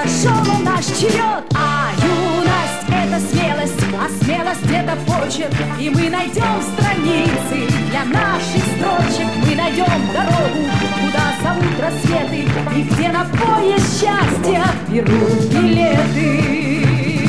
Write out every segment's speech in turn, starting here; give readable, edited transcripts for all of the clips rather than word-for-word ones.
Пришел наш черед, а юность — это смелость, а смелость — это почерк. И мы найдем страницы для наших строчек. Мы найдем дорогу, куда зовут рассветы, и где на поезд счастья берут билеты.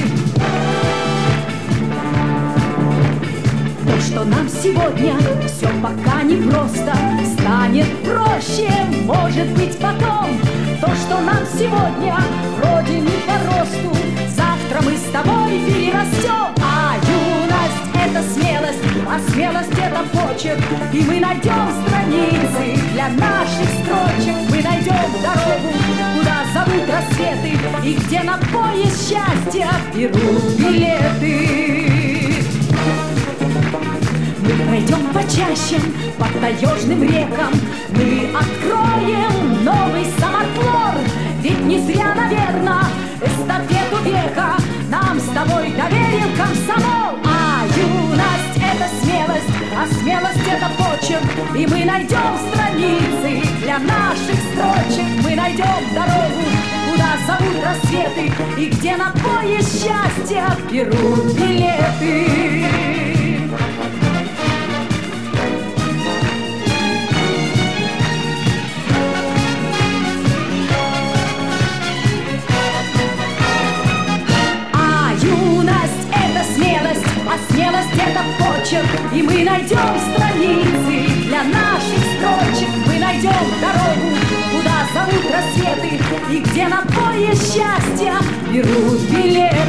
То, что нам сегодня все пока не просто, станет проще, может быть, потом. То, что нам сегодня вроде не по росту, завтра мы с тобой перерастем. А юность — это смелость, а смелость — это почерк. И мы найдем страницы для наших строчек. Мы найдем дорогу, куда зовут рассветы, и где на поезд счастья берут билеты. Мы пройдем по чащам, по таежным рекам, мы откроем новый самотлор. Ведь не зря, наверно, эстафету века нам с тобой доверил комсомол. А юность — это смелость, а смелость — это почерк. И мы найдем страницы для наших строчек. Мы найдем дорогу, куда зовут рассветы, и где на поезд счастья берут билеты. А смелость — это почерк, и мы найдем страницы для наших строчек. Мы найдем дорогу, куда зовут рассветы, и где на поезд счастья берут билеты.